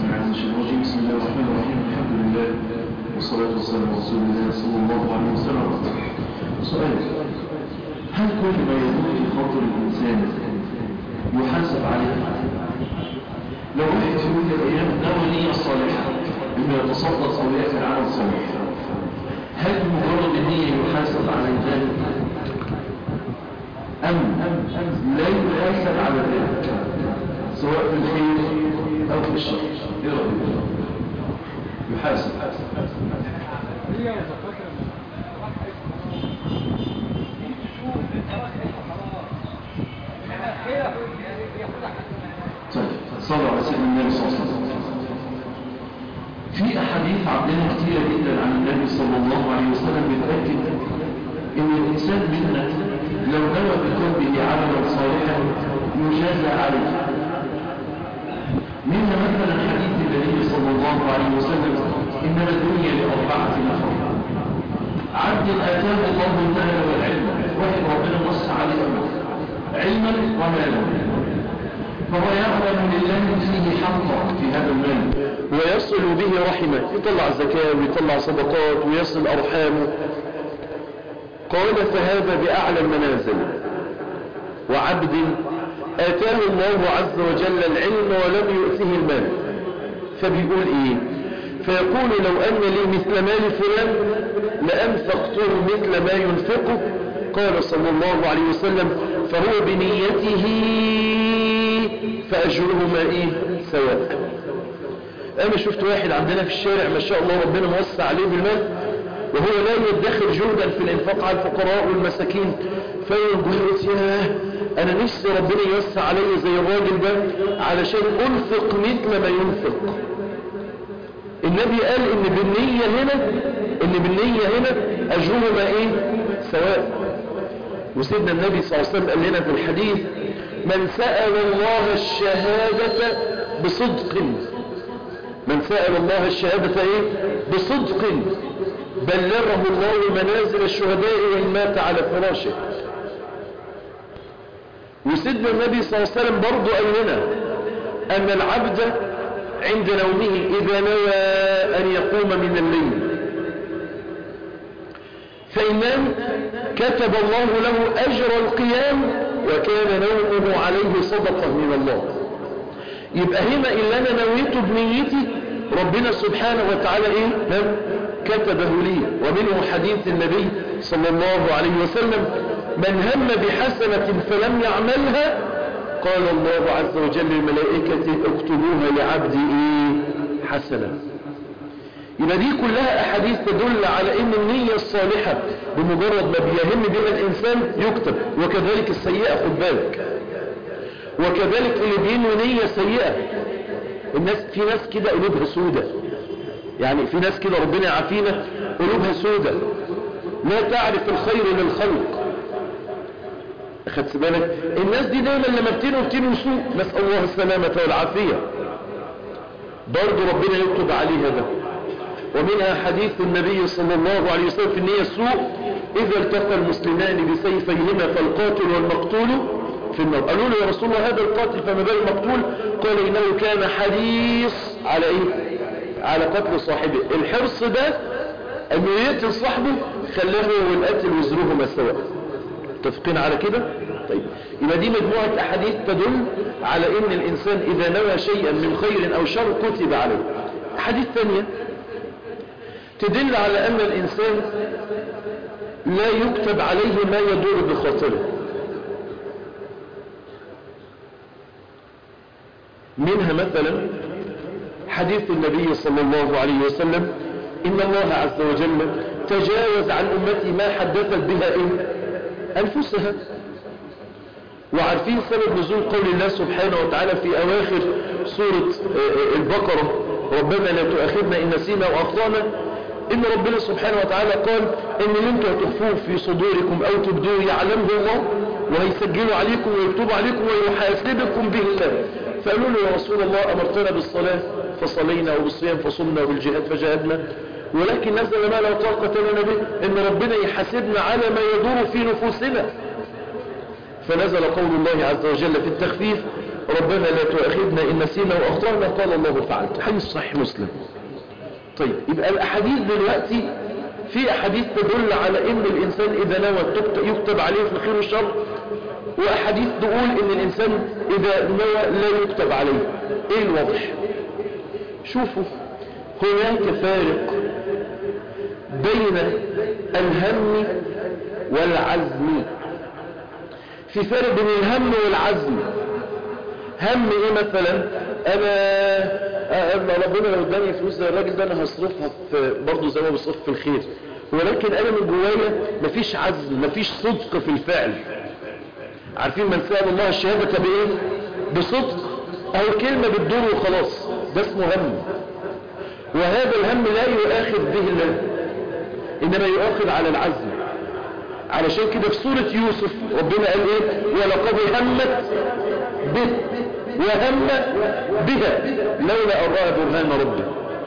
من الشيطان الرجيم. بسم الله الرحمن الرحيم. الحمد لله والصلاة والسلام على رسول الله صلى الله عليه وسلم. سؤال: هل كل ما يدور في خاطر الإنسان يحاسب عليه؟ لو واحد في يوم من الأيام نوى نية صالحة إنه يتصدق أو يأكل عمل صالح، هل بمجرد النية يحاسب على ذلك أم لا يحاسب على ذلك سواء في الخير أو في الشر؟ إيه رأيك؟ يحاسب. طيب صلوا على سيدنا النبي صلى الله عليه وسلم. في أحاديث عندنا كثيرة جدا عن النبي صلى الله عليه وسلم بتأكد إن الإنسان منا لو نوى بقلبه عملا صالحا يجازى عليه. منها مثلا حديث النبي صلى الله عليه وسلم: إنما الدنيا لأربعة نفر: عبد آتاه الله المال والعلم، واحد ربنا نص عليه علما ومالا، فهو يعلم لله فيه حقا في هذا المال ويصل به رحمه، يطلع زكاة ويطلع صدقات ويصل أرحامه. قال: فهذا بأعلى المنازل. وعبد آتاه الله عز وجل العلم ولم يؤته المال، فبيقول إيه؟ فيقول: لو أن لي مثل مال فلان لأنفقته مثل ما ينفقه. قال صلى الله عليه وسلم: فهو بنيته فأجرهما إيه؟ سواء. أنا شفت واحد عندنا في الشارع ما شاء الله ربنا موسع عليه بالمال، وهو لا يدخر جهدا في الانفاق على الفقراء والمساكين، فيقول: ياه أنا نفسي ربنا يوسع علي زي الراجل ده علشان أنفق مثل ما ينفق. النبي قال إن بالنية هنا أجرهما إيه؟ سواء. وسيدنا النبي صلى الله عليه وسلم قال لنا في الحديث: من سأل الله الشهادة بصدق، من سأل الله الشهادة إيه؟ بصدق بلغه الله منازل الشهداء وإن مات على فراشه. وسيدنا النبي صلى الله عليه وسلم برضو قال لنا أن العبد عند نومه إذا نوى أن يقوم من الليل فإن نام كتب الله له أجر القيام وكان نومه عليه صدقة من الله. يبقى هنا إلا أنا نويته بنيتي ربنا سبحانه وتعالى إيه؟ كتبه لي. ومنه حديث النبي صلى الله عليه وسلم: من هم بحسنة فلم يعملها قال الله عز وجل للملائكة: اكتبوها لعبدي إيه؟ حسنة. يبقى دي كلها أحاديث تدل على إن النية الصالحة بمجرد ما بيهم بها الإنسان يكتب. وكذلك السيئة، خد بالك، وكذلك اللي بينوي نية سيئة. في ناس كده قلوبها سودة، يعني في ناس كده ربنا يعافينا قلوبها سودة لا تعرف الخير للخلق. أخدت بالك؟ الناس دي دايما لما بتنوي سوء، نسأل الله السلامة والعافية، برضو ربنا يكتب عليها ده. ومنها حديث النبي صلى الله عليه وسلم في النية السوء: إذا التقى المسلمان بسيفيهما فالقاتل والمقتول في النار. قالوا له: يا رسول الله هذا القاتل فما بال المقتول؟ قال: إنه كان حريص على إيه؟ على قتل صاحبه. الحرص ده أنه يقتل صاحبه خلاه والقتل وزرهما سواء. متفقين على كده؟ طيب، يبقى دي مجموعة أحاديث تدل على إن الإنسان إذا نوى شيئا من خير أو شر كتب عليه. أحاديث ثانية تدل على أن الإنسان لا يكتب عليه ما يدور بخاطره. منها مثلا حديث النبي صلى الله عليه وسلم: إن الله عز وجل تجاوز عن أمتي ما حدثت بها أنفسها. وعارفين سبب نزول قول الله سبحانه وتعالى في أواخر سورة البقرة: ربنا لا تؤاخذنا إن نسينا وأخطأنا. إن ربنا سبحانه وتعالى قال إن اللي انتوا هتخفوه في صدوركم أو تبدوه يعلمه الله وهيسجلوا عليكم ويكتبوا عليكم ويحاسبكم به الله. فقالوا له: يا رسول الله أمرتنا بالصلاة فصلينا وبالصيام فصمنا وبالجهاد فجاهدنا، ولكن نزل ما لا طاقة لنا به، إن ربنا يحاسبنا على ما يدور في نفوسنا. فنزل قول الله عز وجل في التخفيف: ربنا لا تؤاخذنا إن نسينا وأخطأنا قال الله فعلت. حديث صحيح مسلم. طيب يبقى الأحاديث دلوقتي في أحاديث تدل على إن الإنسان إذا نوى يكتب عليه في الخير والشر، وأحاديث تقول إن الإنسان إذا نوى لا يكتب عليه. إيه الواضح؟ شوفوا، هناك فارق بين الهم والعزم. في فرق بين الهم والعزم. هم ايه مثلا؟ انا ربنا لو اداني فلوس زي الراجل ده انا هصرفها في برضه زي ما بصرف في الخير، ولكن انا من جوايا مفيش عزم، مفيش صدق في الفعل. عارفين من سأل الله الشهادة بايه؟ بصدق، او كلمة بتدور وخلاص، ده اسمه هم. وهذا الهم لا يؤاخذ به الله، انما يؤاخذ على العزم. علشان كده في سورة يوسف ربنا قال ايه؟ ولقد همت به وهم بها لولا أن رأى برهان ربه.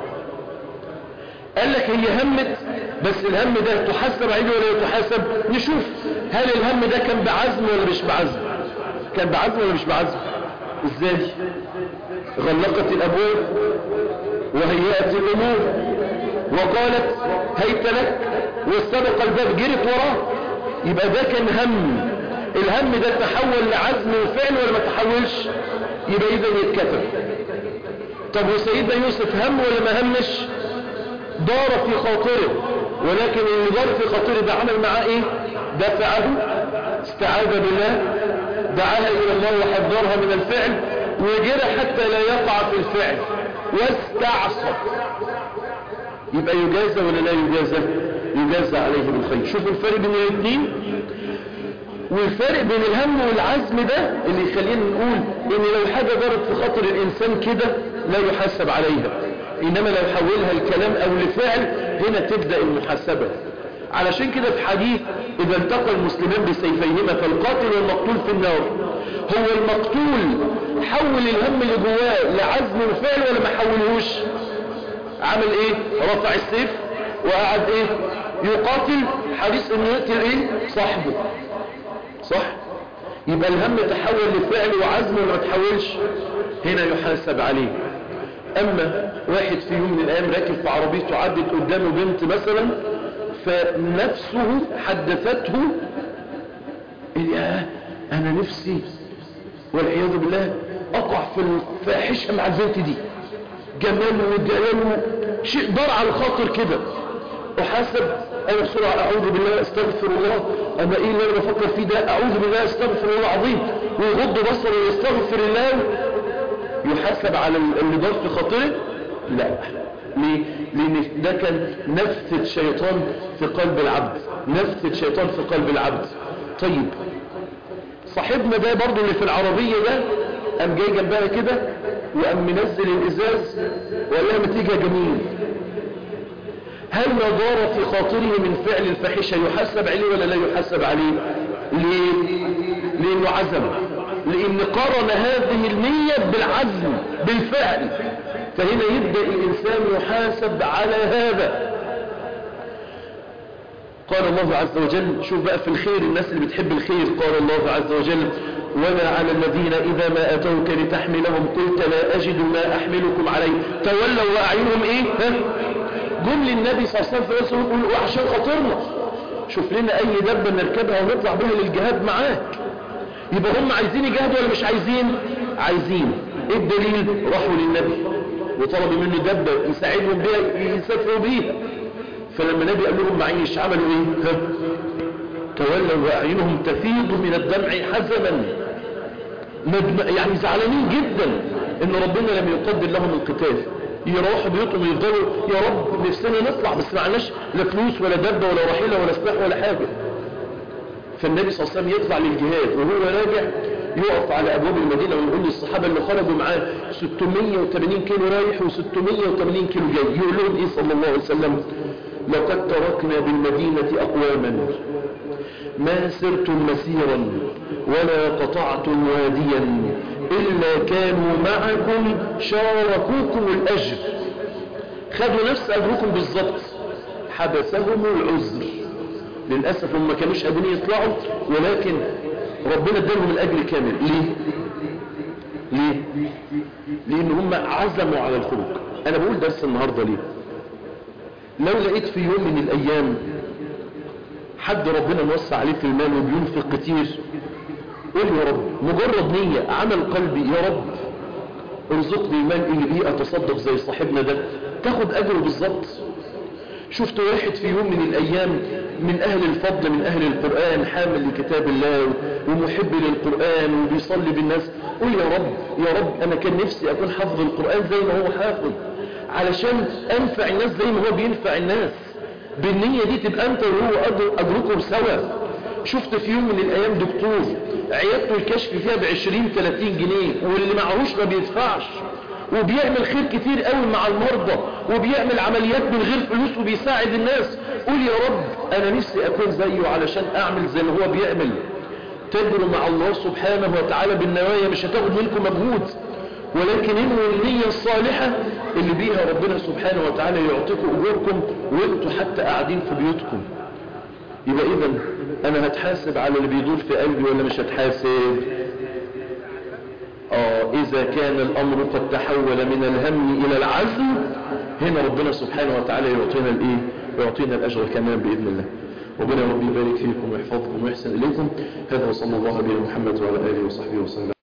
قال لك هي همت، بس الهم ده تحسب عليه ولا تحسب؟ نشوف هل الهم ده كان بعزم ولا مش بعزم. كان بعزم ولا مش بعزم؟ ازاي؟ غلقت الابواب وهيأت الامور وقالت هيت لك، واستبق الباب جرت وراه. يبقى ده كان هم. الهم ده تحول لعزم وفعل ولا ما تحولش؟ يبقى اذا يتكتب. طب وسيدنا يوسف هم ولا ما همش؟ دار في خاطره، ولكن اللي دار في خاطره ده عمل معاه ايه؟ دفعه، استعاذ بالله، دعاها الى الله وحذرها من الفعل، وجرى حتى لا يقع في الفعل، واستعصى. يبقى يجازى ولا لا يجازى؟ يجازى عليه بالخير. شوفوا الفرق بين الاثنين. والفرق بين الهم والعزم ده اللي يخلينا نقول ان لو حاجة دارت في خاطر الانسان كده لا يحاسب عليها، انما لو حولها الكلام او لفعل هنا تبدأ المحاسبة. علشان كده في حديث اذا التقى المسلمان بسيفيهما فالقاتل والمقتول في النار، هو المقتول حول الهم اللي جواه لعزم وفعل ولا ما حولهوش؟ عمل ايه؟ رفع السيف وقعد ايه؟ يقاتل، حديث انه يقتل ايه؟ صاحبه. صح؟ يبقى الهم تحول لفعل وعزم ولا ما تحولش؟ هنا يحاسب عليه. اما واحد في يوم من الايام راكب في عربيته عدت قدامه بنت مثلا، فنفسه حدثته يا انا نفسي والعياذ بالله اقع في الفاحشه مع البنت دي، جمال ودلال شيء دار على الخاطر كده، احاسب انا بسرعه اعوذ بالله استغفر الله، اما ايه اللي انا بفكر فيه ده؟ اعوذ بالله استغفر الله العظيم، ويغض بصره ويستغفر الله، يحاسب على اللي دار في خاطره؟ لا. ليه؟ لان ده كان نفثة شيطان في قلب العبد، نفثة شيطان في قلب العبد. طيب صاحبنا ده برضو اللي في العربية ده قام جاي جنبها كده وقام منزل الازاز وقال لها ما تيجي يا جميل. هل ما دار في خاطره من فعل الفاحشة يحاسب عليه ولا لا يحاسب عليه؟ ليه؟ لانه عزم، لان قرن هذه النية بالعزم بالفعل، فهنا يبدأ الانسان يحاسب على هذا. قال الله عز وجل، شوف بقى في الخير الناس اللي بتحب الخير، قال الله عز وجل وما على الذين إذا ما أتوك لتحملهم قلت لا أجد ما أحملكم عليه تولوا وأعينهم إيه؟ جم للنبي صلى الله عليه وسلم يقولوا عشان خاطرنا شوف لنا أي دبة نركبها ونطلع بها للجهاد معاك. يبقى هم عايزين يجاهدوا ولا مش عايزين؟ عايزين. إيه الدليل؟ راحوا للنبي وطلبوا منه دبة يساعدهم بها يسافروا بيها، فلما النبي قال لهم معيش عملوا ايه؟ تولوا واعينهم تفيض من الدمع حزنا، يعني زعلانين جدا ان ربنا لم يقدر لهم القتال، يروحوا بيوتهم ويفضلوا يا رب نفسنا نطلع بس ما عناش لا فلوس ولا دبه ولا رحيله ولا سلاح ولا حاجه. فالنبي صلى الله عليه وسلم يطلع للجهاد وهو راجع يقف على ابواب المدينه ويقول للصحابه اللي خرجوا معاه 680 كيلو رايح و680 كيلو جاي، يقول لهم ايه صلى الله عليه وسلم؟ لقد تركنا بالمدينة أقواما ما سرتم مسيرا ولا قطعتم واديا إلا كانوا معكم شاركوكم الأجر، خدوا نفس أجركم بالضبط، حبسهم العذر. للأسف هم ما كانوش قادرين يطلعوا، ولكن ربنا ادالهم الأجر كامل. ليه؟ ليه؟ لان هم عزموا على الخروج. انا بقول درس النهاردة ليه؟ لو لقيت في يوم من الايام حد ربنا موسع عليه في المال وبينفق كتير، قول يا رب، مجرد نية، عمل قلبي، يا رب ارزقني المال اللي بيه اتصدق زي صاحبنا ده، تاخد اجره بالظبط. شفت واحد في يوم من الايام من اهل الفضل، من اهل القرآن، حامل لكتاب الله ومحب للقرآن وبيصلي بالناس، قول يا رب، يا رب انا كان نفسي اكون حافظ القرآن زي ما هو حافظ، علشان انفع الناس زي ما هو بينفع الناس. بالنية دي تبقى انت وهو اجركم سوا. شفت في يوم من الايام دكتور عيادته الكشف فيها ب20-30 جنيه، واللي معهوش ما بيدفعش، وبيعمل خير كتير قوي مع المرضى، وبيعمل عمليات من غير فلوس وبيساعد الناس. قول يا رب انا نفسي اكون زيه علشان اعمل زي ما هو بيعمل. تجروا مع الله سبحانه وتعالى بالنوايا، مش هتاخد منكم مجهود، ولكن انووا النية الصالحة اللي بيها ربنا سبحانه وتعالى يعطيكم اجوركم وانتوا حتى قاعدين في بيوتكم. يبقى اذا انا هتحاسب على اللي بيدور في قلبي ولا مش هتحاسب؟ اذا كان الامر قد تحول من الهم الى العزم، هنا ربنا سبحانه وتعالى يعطينا الايه؟ يعطينا الاجر كمان باذن الله. ربنا ربي يبارك فيكم ويحفظكم ويحسن اليكم. هذا وصلى الله على محمد وعلى اله وصحبه وسلم.